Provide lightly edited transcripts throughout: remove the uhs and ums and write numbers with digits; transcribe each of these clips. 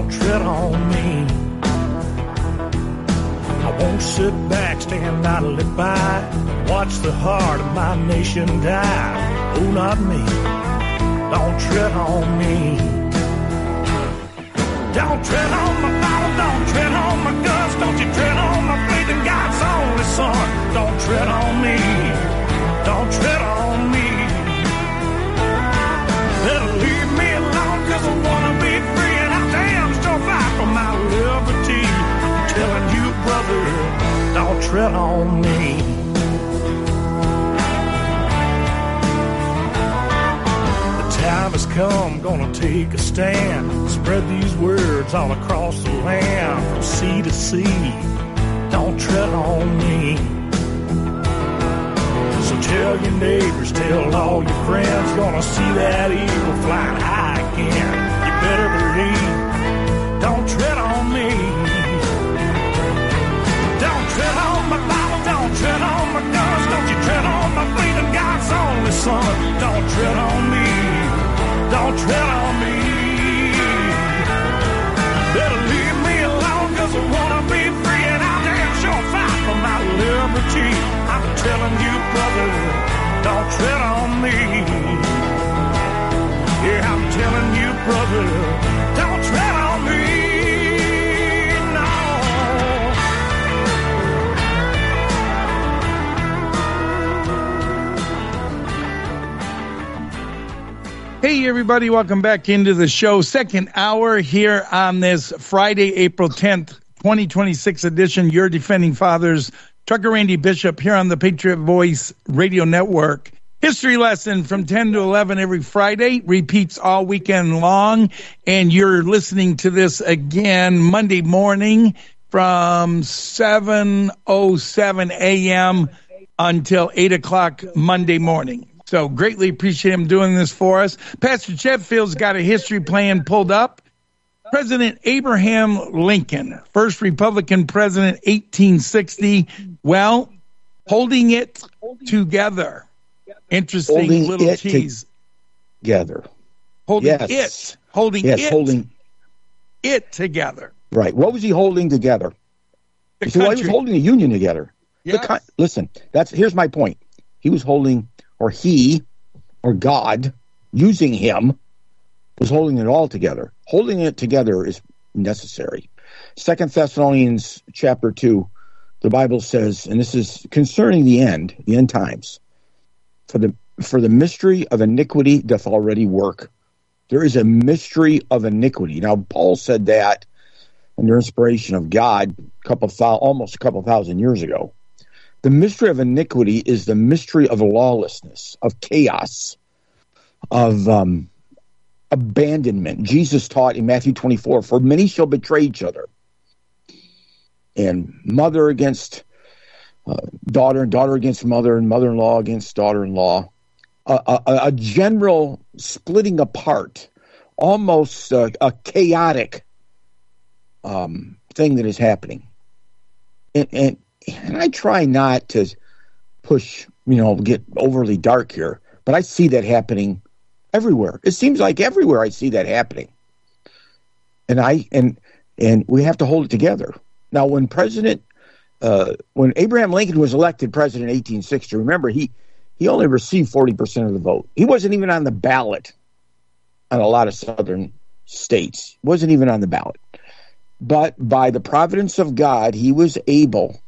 don't tread on me. I won't sit back, stand idly by, watch the heart of my nation die. Oh, not me. Don't tread on me. Don't tread on my Bible, don't tread on my guns, don't you tread on my faith in God's only Son. Don't tread on me. Don't tread on me. Better leave me alone, 'cause I wanna be free, and I damn sure fight for my liberty. I'm telling you, brother, don't tread on me. The time has come, gonna take a stand, spread these words all across the land, from sea to sea. Don't tread on me. So tell your neighbors, tell all your friends, gonna see that eagle flying high again. You better believe, don't tread on me. Don't tread on my Bible, don't tread on my guns, don't you tread on my faith in God's only Son. Don't tread on me, don't tread on me. Better leave me alone, 'cause I wanna be free, and I'll damn sure fight for my liberty. I'm telling you, brother, don't tread on me. Yeah, I'm telling you, brother, don't tread on me. No. Hey, everybody, welcome back into the show. Second hour here on this Friday, April 10th, 2026 edition. Your Defending Fathers, Trucker Randy Bishop here on the Patriot Voice Radio Network. History lesson from 10 to 11 every Friday, repeats all weekend long. And you're listening to this again Monday morning from 7:07 a.m. until 8 o'clock Monday morning. So greatly appreciate him doing this for us. Pastor Chetfield's got a history plan pulled up. President Abraham Lincoln, first Republican president, 1860. Well, holding it together. Interesting holding little tease. Together. Holding it together. Right. What was he holding together? The he was holding the Union together. Yes. Listen, here's my point. He was holding, or God, using him, was holding it all together. Holding it together is necessary. 2 Thessalonians chapter 2, the Bible says, and this is concerning the end times, for the mystery of iniquity doth already work. There is a mystery of iniquity. Now, Paul said that under inspiration of God almost a couple thousand years ago. The mystery of iniquity is the mystery of lawlessness, of chaos, of abandonment. Jesus taught in Matthew 24, for many shall betray each other. And mother against daughter, and daughter against mother, and mother-in-law against daughter-in-law. A general splitting apart, almost a chaotic thing that is happening. And I try not to push, get overly dark here, but I see that happening everywhere. It seems like everywhere I see that happening. And we have to hold it together. Now, when Abraham Lincoln was elected president in 1860, remember, he only received 40% of the vote. He wasn't even on the ballot on a lot of southern states. He wasn't even on the ballot. But by the providence of God, he was able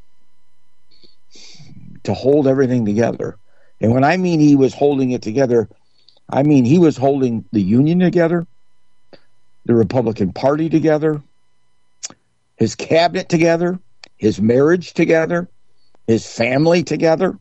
to hold everything together. And when I mean he was holding it together, I mean he was holding the Union together, the Republican Party together, his cabinet together, his marriage together, his family together.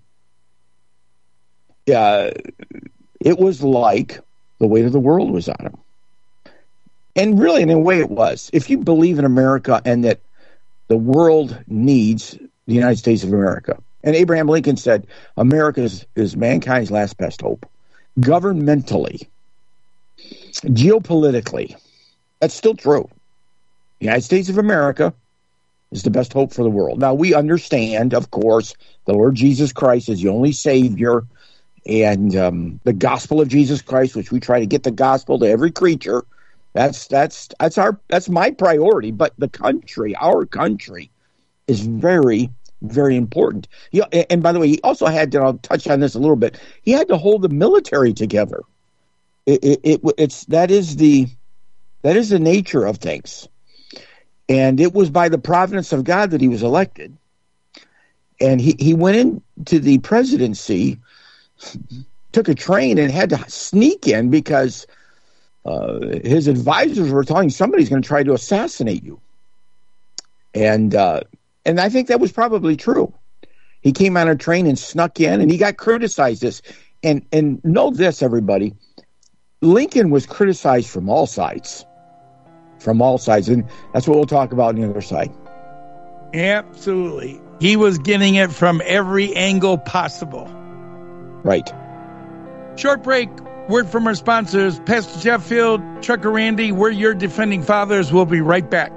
It was like the weight of the world was on him. And really, in a way, it was. If you believe in America and that the world needs the United States of America, and Abraham Lincoln said, America is mankind's last best hope. Governmentally, geopolitically, that's still true. The United States of America is the best hope for the world. Now, we understand, of course, the Lord Jesus Christ is the only Savior, and the gospel of Jesus Christ, which we try to get the gospel to every creature, That's my priority. But the country, our country, is very, very important. And by the way, he also had to, I'll touch on this a little bit, he had to hold the military together. That is the nature of things. And it was by the providence of God that he was elected. And he went into the presidency, took a train, and had to sneak in because his advisors were telling him somebody's going to try to assassinate you. And I think that was probably true. He came on a train and snuck in, and he got criticized this. And know this, everybody, Lincoln was criticized from all sides. From all sides. And that's what we'll talk about on the other side. Absolutely. He was getting it from every angle possible. Right. Short break. Word from our sponsors, Pastor Jeff Field, Trucker Randy, we're your defending fathers. We'll be right back.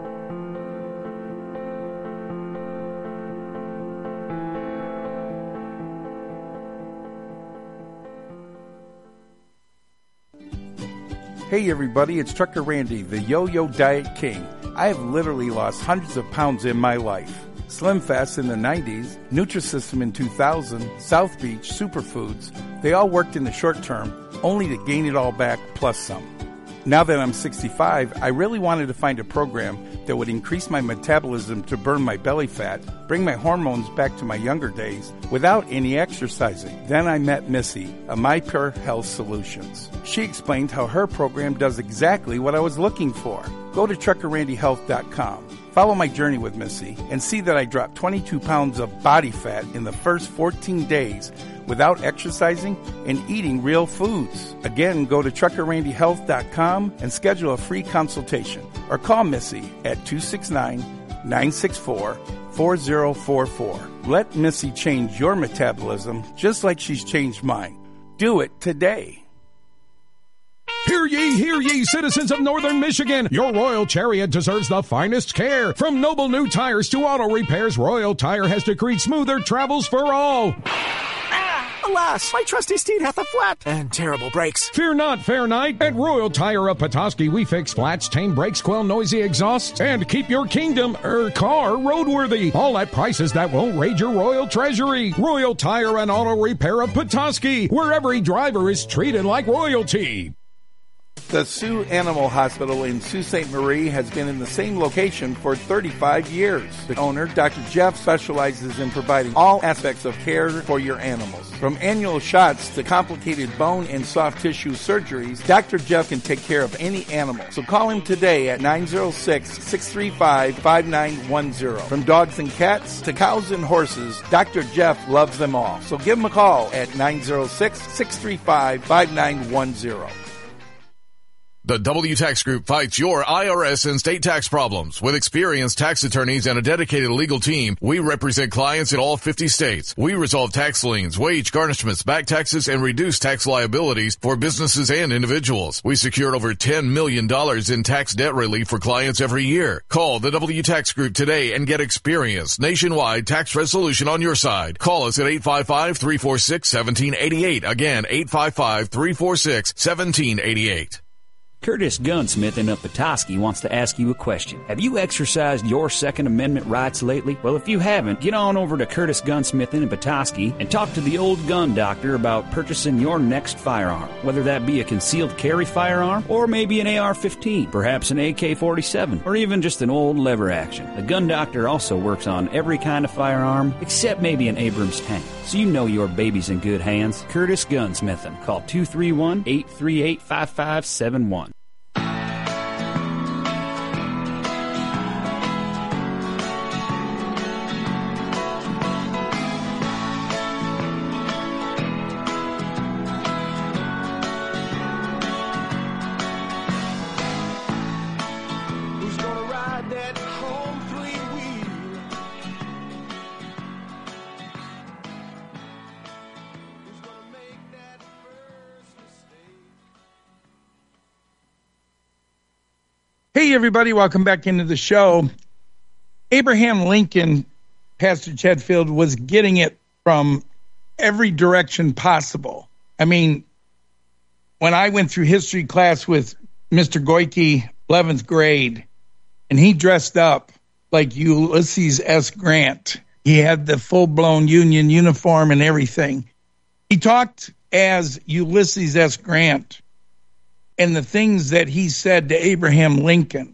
Hey everybody, it's Trucker Randy, the Yo-Yo Diet King. I have literally lost hundreds of pounds in my life. Slim Fast in the 90s, Nutrisystem in 2000, South Beach, Superfoods, they all worked in the short term, only to gain it all back plus some. Now that I'm 65, I really wanted to find a program that would increase my metabolism to burn my belly fat, bring my hormones back to my younger days, without any exercising. Then I met Missy, of My Pure Health Solutions. She explained how her program does exactly what I was looking for. Go to TruckerRandyHealth.com. Follow my journey with Missy and see that I dropped 22 pounds of body fat in the first 14 days without exercising and eating real foods. Again, go to TruckerRandyHealth.com and schedule a free consultation or call Missy at 269-964-4044. Let Missy change your metabolism just like she's changed mine. Do it today. Hear ye, citizens of Northern Michigan. Your Royal Chariot deserves the finest care. From noble new tires to auto repairs, Royal Tire has decreed smoother travels for all. Alas, my trusty steed hath a flat and terrible brakes. Fear not, fair knight. At Royal Tire of Petoskey, we fix flats, tame brakes, quell noisy exhausts, and keep your car roadworthy. All at prices that won't raid your royal treasury. Royal Tire and Auto Repair of Petoskey, where every driver is treated like royalty. The Sioux Animal Hospital in Sault Ste. Marie has been in the same location for 35 years. The owner, Dr. Jeff, specializes in providing all aspects of care for your animals. From annual shots to complicated bone and soft tissue surgeries, Dr. Jeff can take care of any animal. So call him today at 906-635-5910. From dogs and cats to cows and horses, Dr. Jeff loves them all. So give him a call at 906-635-5910. The WTax Group fights your IRS and state tax problems. With experienced tax attorneys and a dedicated legal team, we represent clients in all 50 states. We resolve tax liens, wage garnishments, back taxes, and reduce tax liabilities for businesses and individuals. We secured over $10 million in tax debt relief for clients every year. Call the WTax Group today and get experienced nationwide tax resolution on your side. Call us at 855-346-1788. Again, 855-346-1788. Curtis Gunsmith of Petoskey wants to ask you a question. Have you exercised your Second Amendment rights lately? Well, if you haven't, get on over to Curtis Gunsmith in Petoskey and talk to the old gun doctor about purchasing your next firearm, whether that be a concealed carry firearm or maybe an AR-15, perhaps an AK-47, or even just an old lever action. The gun doctor also works on every kind of firearm except maybe an Abrams tank. So you know your baby's in good hands. Curtis Gunsmithin. Call 231-838-5571. Hey, everybody, welcome back into the show. Abraham Lincoln, Pastor Chetfield, was getting it from every direction possible. I mean, when I went through history class with Mr. Goyke 11th grade, and he dressed up like Ulysses S. Grant. He had the full-blown Union uniform and everything. He talked as Ulysses S. Grant and the things that he said to Abraham Lincoln.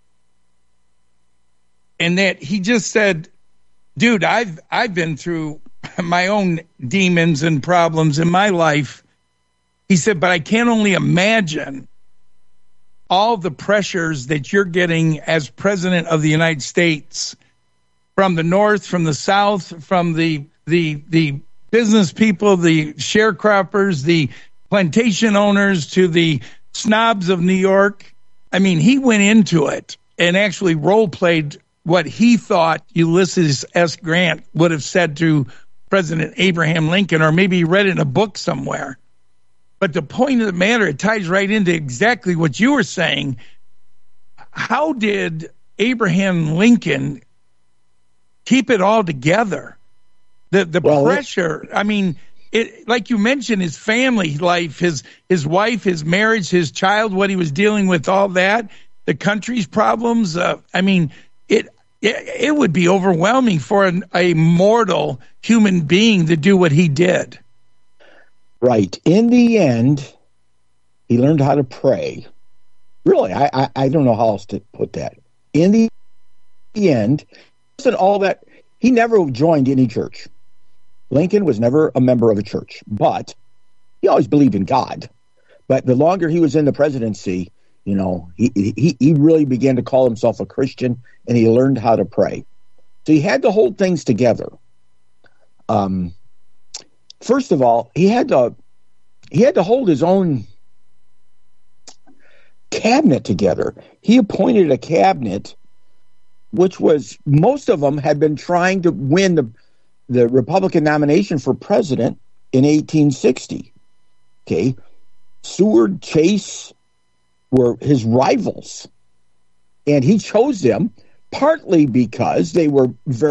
And that he just said, dude, I've been through my own demons and problems in my life. He said, but I can't only imagine all the pressures that you're getting as president of the United States from the North, from the South, from the business people, the sharecroppers, the plantation owners, to the snobs of New York. I mean, he went into it and actually role-played what he thought Ulysses S. Grant would have said to President Abraham Lincoln, or maybe he read it in a book somewhere. But the point of the matter, it ties right into exactly what you were saying. How did Abraham Lincoln keep it all together? The pressure, I mean, it, like you mentioned, his family life, his wife, his marriage, his child, what he was dealing with, all that, the country's problems. I mean, it would be overwhelming for a mortal human being to do what he did. Right. In the end, he learned how to pray. Really, I don't know how else to put that. In the end, listen, all that, he never joined any church. Lincoln was never a member of a church, but he always believed in God. But the longer he was in the presidency, you know, he really began to call himself a Christian, and he learned how to pray. So he had to hold things together. First of all, he had to hold his own cabinet together. He appointed a cabinet, which was, most of them had been trying to win the Republican nomination for president in 1860. Okay, Seward, Chase were his rivals, and he chose them partly because they were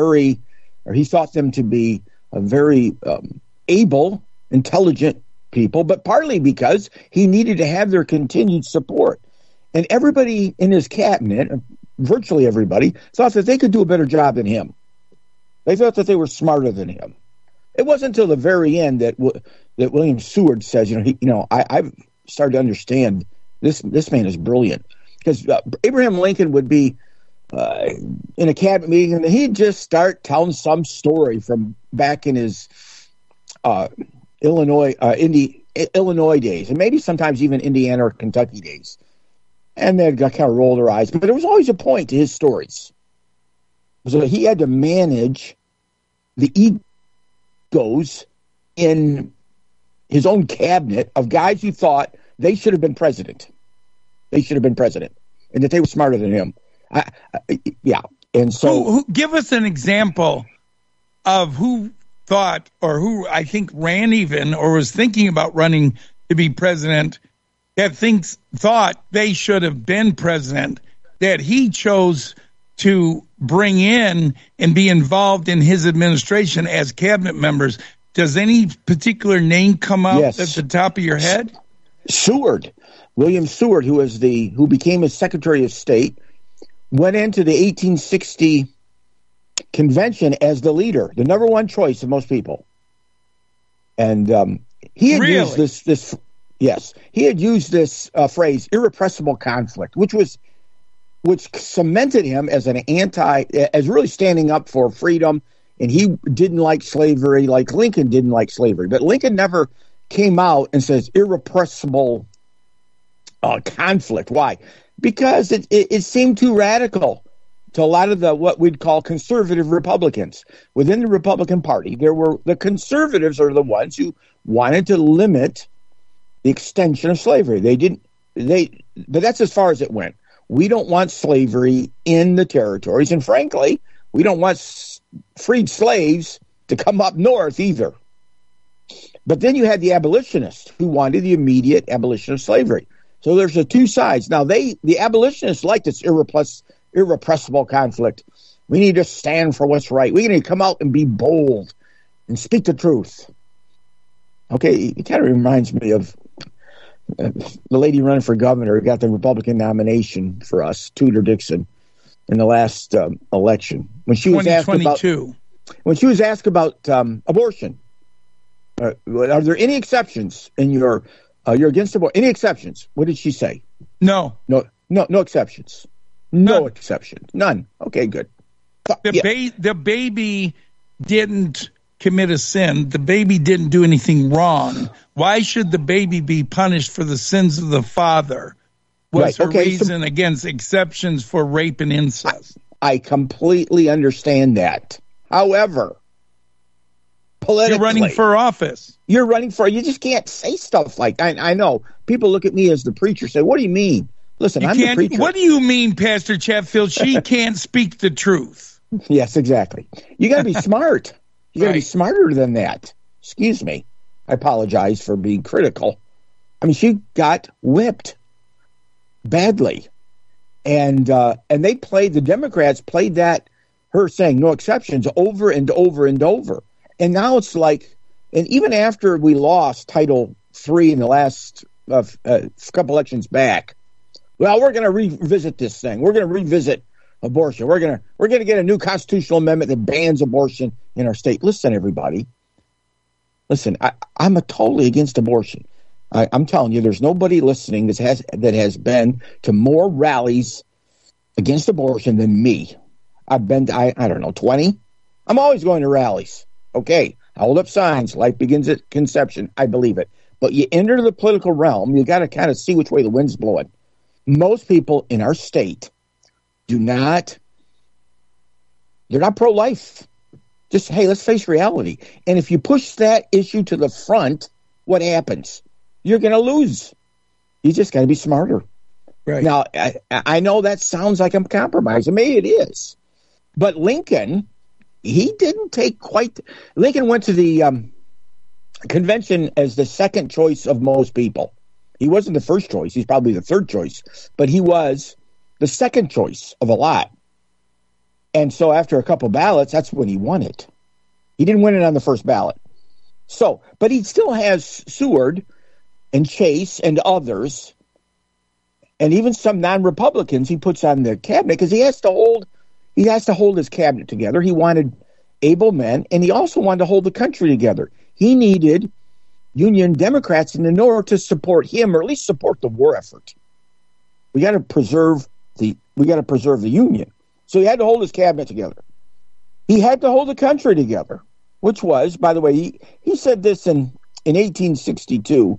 he thought them to be a very able, intelligent people, but partly because he needed to have their continued support. And everybody in his cabinet, virtually everybody, thought that they could do a better job than him. They thought that they were smarter than him. It wasn't until the very end that William Seward says, I've started to understand this man is brilliant. Because Abraham Lincoln would be in a cabinet meeting, and he'd just start telling some story from back in his Illinois days, and maybe sometimes even Indiana or Kentucky days. And they'd kind of roll their eyes. But there was always a point to his stories. So he had to manage the egos in his own cabinet of guys who thought they should have been president. They should have been president, and that they were smarter than him. And so, who give us an example of who thought, or who I think ran even, or was thinking about running to be president, that thought they should have been president, that he chose to bring in and be involved in his administration as cabinet members. Does any particular name come up at the top of your head? Seward, William Seward, who became his Secretary of State, went into the 1860 convention as the leader, the number one choice of most people. And he had used this. Yes, he had used this phrase, irrepressible conflict, which cemented him as as really standing up for freedom. And he didn't like slavery like Lincoln didn't like slavery. But Lincoln never came out and says irrepressible conflict. Why? Because it seemed too radical to a lot of what we'd call conservative Republicans. Within the Republican Party, the conservatives are the ones who wanted to limit the extension of slavery. But that's as far as it went. We don't want slavery in the territories, and frankly, we don't want freed slaves to come up north either. But then you had the abolitionists who wanted the immediate abolition of slavery. So there's the two sides. Now, the abolitionists like this irrepressible conflict. We need to stand for what's right. We need to come out and be bold and speak the truth. Okay, it kind of reminds me of the lady running for governor got the Republican nomination for us, Tudor Dixon, in the last election. When she was asked about abortion, are there any exceptions in you're against abortion? Any exceptions? What did she say? No exceptions. No exceptions. None. Okay, good. The baby didn't commit a sin. The baby didn't do anything wrong. Why should the baby be punished for the sins of the father? Was her reason against exceptions for rape and incest. I completely understand that. However, politically, you're running for office. You just can't say stuff like that. I know. People look at me as the preacher, say, what do you mean? Listen, I'm the preacher. What do you mean, Pastor Chatfield? She can't speak the truth. Yes, exactly. You got to be smart. You got to be smarter than that. Excuse me. I apologize for being critical. I mean, she got whipped badly. And the Democrats played that, her saying no exceptions, over and over and over. And now it's like, and even after we lost Title III in the last couple elections back, well, we're going to revisit this thing. We're going to revisit abortion. We're going to get a new constitutional amendment that bans abortion in our state. Listen, everybody. Listen, I'm totally against abortion. I'm telling you, there's nobody listening that has been to more rallies against abortion than me. I've been to, I don't know, 20. I'm always going to rallies. Okay, I hold up signs. Life begins at conception. I believe it. But you enter the political realm, you got to kind of see which way the wind's blowing. Most people in our state they're not pro-life. Just, hey, let's face reality. And if you push that issue to the front, what happens? You're going to lose. You just got to be smarter. Right. Now, I know that sounds like I'm compromising. Maybe it is. But Lincoln, he didn't take quite... Lincoln went to the convention as the second choice of most people. He wasn't the first choice. He's probably the third choice. But he was the second choice of a lot. And so after a couple ballots, that's when he won it. He didn't win it on the first ballot. So, but he still has Seward and Chase and others, and even some non-Republicans he puts on the cabinet because he has to hold his cabinet together. He wanted able men, and he also wanted to hold the country together. He needed Union Democrats in the North to support him, or at least support the war effort. We got to preserve the Union. So he had to hold his cabinet together. He had to hold the country together, which was, by the way, he said this in 1862.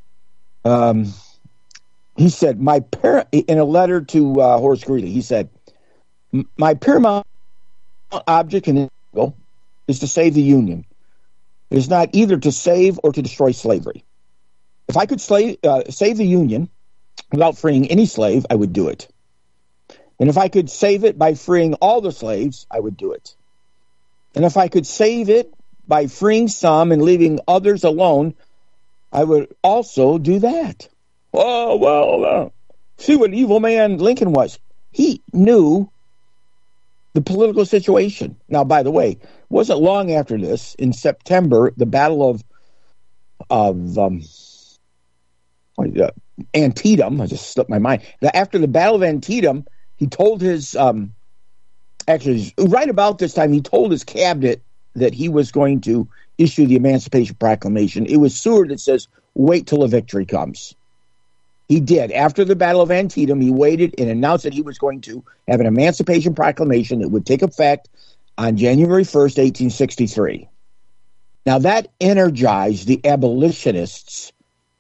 He said, in a letter to Horace Greeley, he said, my paramount object in Israel is to save the Union. It is not either to save or to destroy slavery. If I could save the Union without freeing any slave, I would do it. And if I could save it by freeing all the slaves, I would do it. And if I could save it by freeing some and leaving others alone, I would also do that. Oh, well, see what an evil man Lincoln was. He knew the political situation. Now, by the way, it wasn't long after this, in September, the Battle of Antietam, I just slipped my mind. After the Battle of Antietam, he told his, actually, right about this time, he told his cabinet that he was going to issue the Emancipation Proclamation. It was Seward that says, wait till a victory comes. He did. After the Battle of Antietam, he waited and announced that he was going to have an Emancipation Proclamation that would take effect on January 1st, 1863. Now, that energized the abolitionists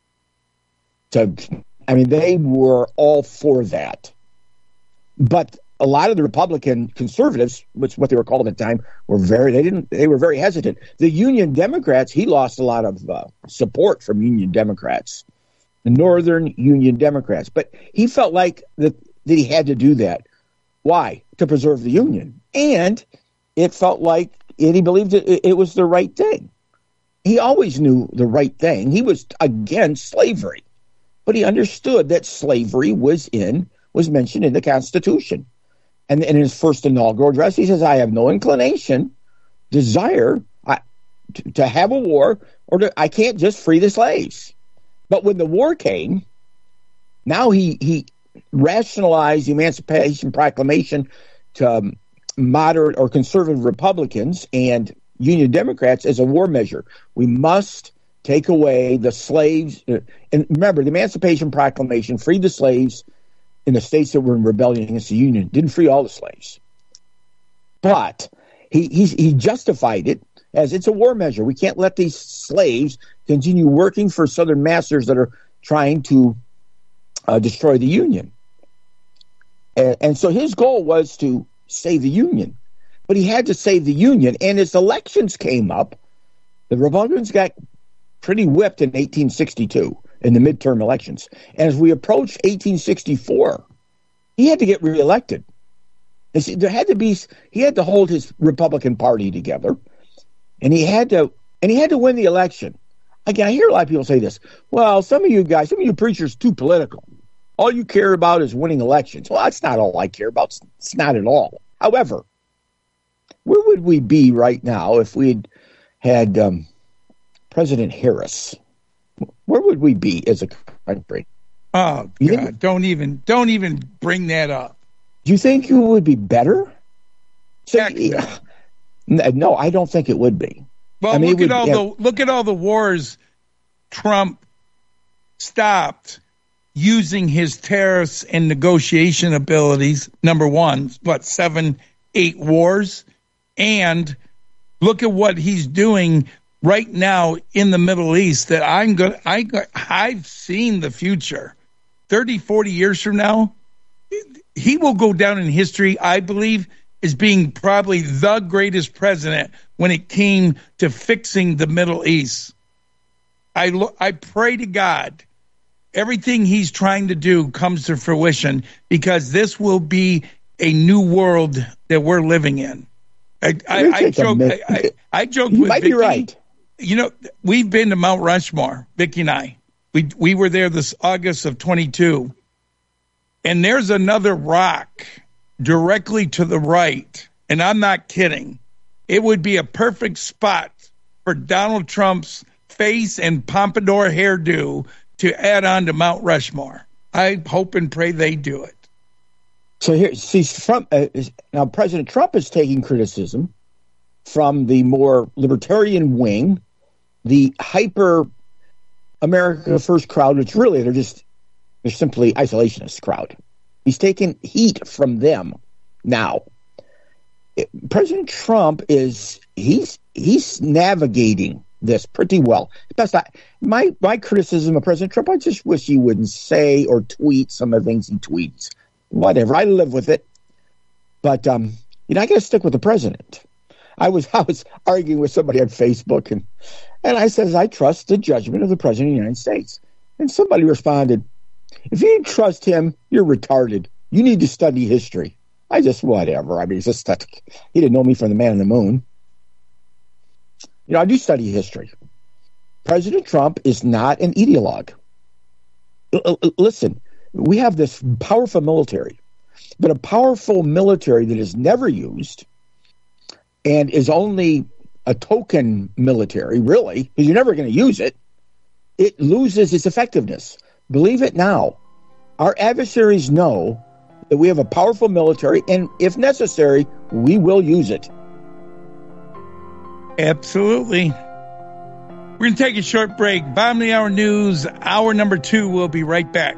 they were all for that. But a lot of the Republican conservatives, which what they were called at the time, they were very hesitant. The Union Democrats, he lost a lot of support from Union Democrats, the Northern Union Democrats. But he felt like that he had to do that. Why? To preserve the Union. And it felt like, and he believed it was the right thing. He always knew the right thing. He was against slavery. But he understood that slavery was mentioned in the Constitution. And in his first inaugural address, he says, I have no desire to have a war, I can't just free the slaves. But when the war came, now he rationalized the Emancipation Proclamation to moderate or conservative Republicans and Union Democrats as a war measure. We must take away the slaves. And remember, the Emancipation Proclamation freed the slaves in the states that were in rebellion against the Union. Didn't free all the slaves. But he justified it as it's a war measure. We can't let these slaves continue working for Southern masters that are trying to destroy the Union. And so his goal was to save the Union. But he had to save the Union. And as elections came up, the Republicans got pretty whipped in 1862 in the midterm elections. And as we approached 1864, he had to get reelected. He had to hold his Republican Party together, and he had to win the election. Again, I hear a lot of people say this. Well, some of you preachers, too political. All you care about is winning elections. Well, that's not all I care about. It's not at all. However, where would we be right now if we'd had President Harris? Where would we be as a country? Oh God! Don't even bring that up. Do you think it would be better? No, I don't think it would be. Well, look at all the wars Trump stopped using his tariffs and negotiation abilities. Number one, 7, 8 wars, and look at what he's doing right now in the Middle East. That I've seen the future. 30, 40 years from now, he will go down in history, I believe, as being probably the greatest president when it came to fixing the Middle East. I pray to God everything he's trying to do comes to fruition, because this will be a new world that we're living in. I joke with might Vicky. Be right. You know, we've been to Mount Rushmore, Vicky and I. We were there this August of 22. And there's another rock directly to the right, and I'm not kidding. It would be a perfect spot for Donald Trump's face and pompadour hairdo to add on to Mount Rushmore. I hope and pray they do it. So here, now President Trump is taking criticism from the more libertarian wing, the hyper America First crowd, which really they're simply isolationist crowd. He's taking heat from them now. President Trump he's navigating this pretty well. My criticism of President Trump, I just wish he wouldn't say or tweet some of the things he tweets. Whatever, I live with it. But I got to stick with the president. I was arguing with somebody on Facebook, and I said, I trust the judgment of the president of the United States. And somebody responded, if you didn't trust him, you're retarded. You need to study history. Whatever. I mean, it's just that he didn't know me from the man on the moon. I do study history. President Trump is not an ideologue. Listen, we have this powerful military, but a powerful military that is never used and is only a token military, really, because you're never going to use it, it loses its effectiveness. Believe it now. Our adversaries know that we have a powerful military, and if necessary, we will use it. Absolutely. We're going to take a short break. Bottom of the hour news, hour number 2. We'll be right back.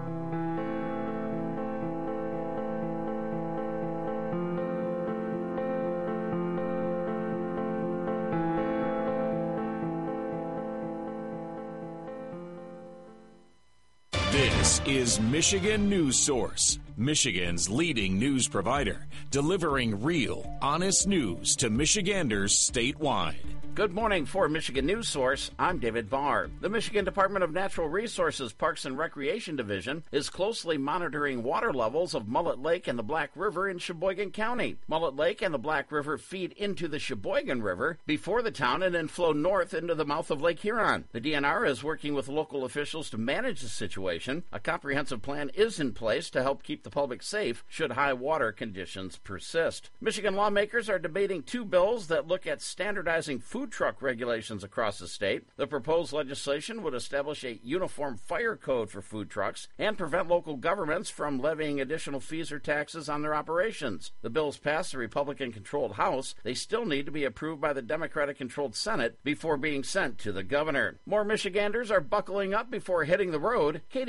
This is Michigan News Source, Michigan's leading news provider, delivering real, honest news to Michiganders statewide. Good morning. For Michigan News Source, I'm David Barr. The Michigan Department of Natural Resources Parks and Recreation Division is closely monitoring water levels of Mullet Lake and the Black River in Sheboygan County. Mullet Lake and the Black River feed into the Sheboygan River before the town and then flow north into the mouth of Lake Huron. The DNR is working with local officials to manage the situation. A comprehensive plan is in place to help keep the public safe should high water conditions persist. Michigan lawmakers are debating 2 bills that look at standardizing food food truck regulations across the state. The proposed legislation would establish a uniform fire code for food trucks and prevent local governments from levying additional fees or taxes on their operations. The bills passed the Republican-controlled House. They still need to be approved by the Democratic-controlled Senate before being sent to the governor. More Michiganders are buckling up before hitting the road. Katie